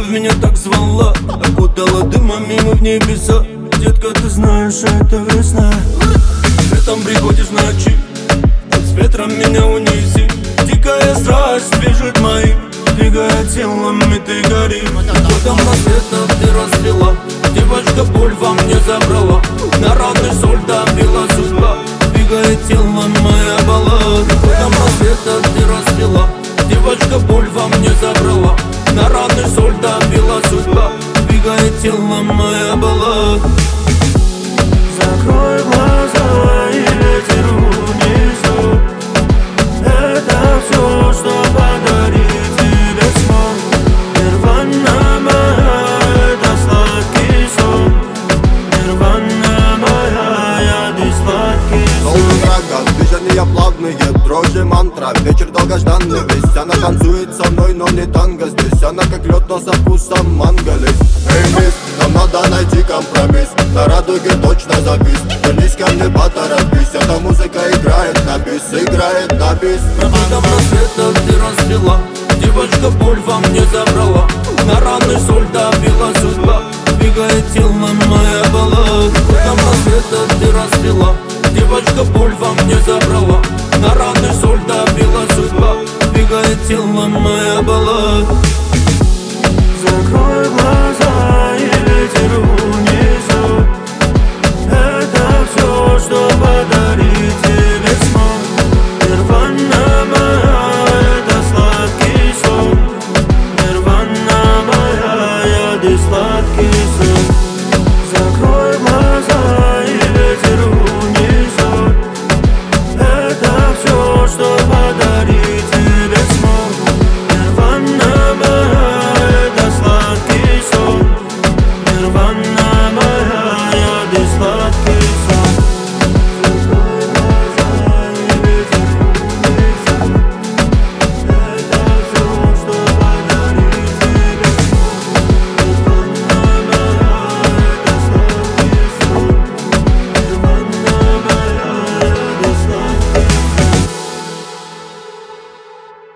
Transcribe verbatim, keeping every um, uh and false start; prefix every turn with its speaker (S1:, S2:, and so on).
S1: любовь меня так звала, окутала дымами мы в небеса. Детка, ты знаешь, это весна. Летом приходишь в ночи, с ветром меня унеси. Дикая страсть движет моим, двигая телом, и ты горишь. Потом рассветом ты расцвела, девочка, боль во мне забрала. На раны соль добила судьба, двигая телом, моя баллада. Потом рассветом ты расцвела, девочка, боль во мне забрала. На раны соль добила судьба, двигая телом, моя баллада.
S2: Закрой глаза и ветер унесет. Это все, что подарит тебе сон. Нирвана моя, это сладкий сон. Нирвана моя, я ты сладкий сон.
S3: Волны врага, движения плавные, дрожи мантра. Вечер долгожданный, весь она танцует со мной, но не танго. Здесь она как лед, но со вкусом манго. Эй, мисс, нам надо найти компромисс. На радуге точно завис. Вернись ко мне, поторопись. Эта музыка играет на бис, играет на бис.
S1: Потом рассветом ты расцвела, девочка, боль во мне забрала. На